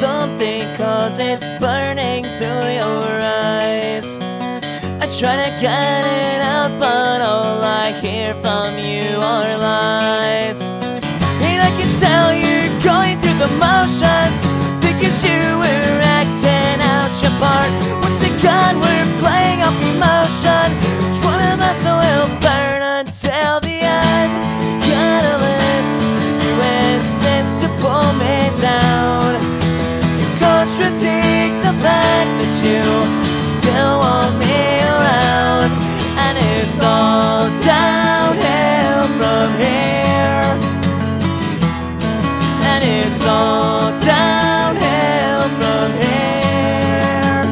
something, 'cause it's burning through your eyes. I try to get it out, but all I hear from you are lies. And I can tell you're going through the motions, thinking you were acting out your part. Once again we're playing off emotion. Which one of us will burn until the end? Catalyst, you insist to pull me down. You contradict the fact that you still want me around. And it's all downhill from here. And it's all downhill from here.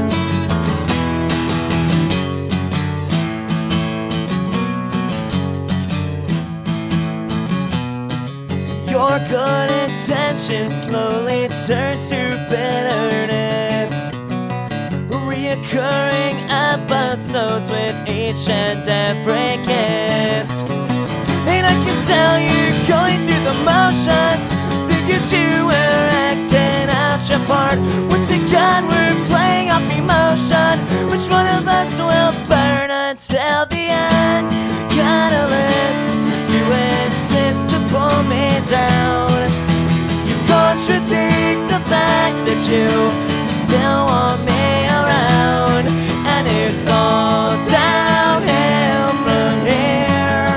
Your good intentions slowly turn to bitterness, reoccurring episodes with each and every kiss. And I can tell you're going through the motions, figured you were acting out your part. Once again we're playing off emotion. Which one of us will burn until the end? Catalyst, you insist to pull me down. You contradict the fact that you still want me around. And it's all downhill from here.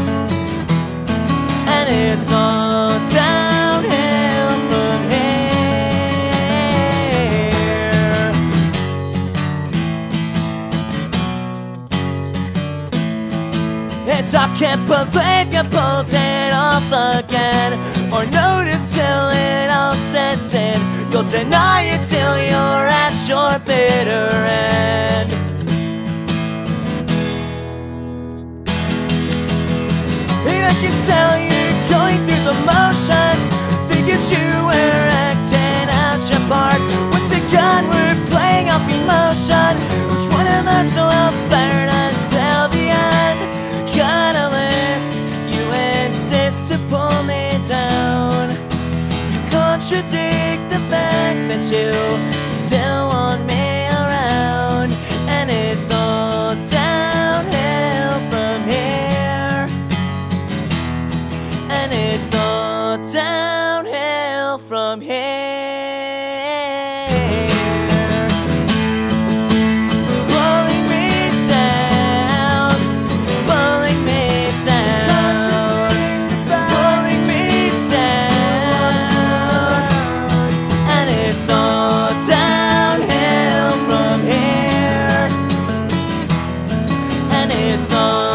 And it's all downhill from here. And I can't believe you pulled it off again, or notice till it all sets in. You'll deny it till you're at your bitter end. And I can tell you're going through the motions, figured you were acting out your part. Once again we're playing off emotion. Which one of us will burn until the end? Catalyst, you insist to pull me down. You contradict the fact that you still want me around. And it's all downhill from here. And it's all downhill from here. Pulling me down, pulling me down, pulling me down. And it's all downhill from here. And it's all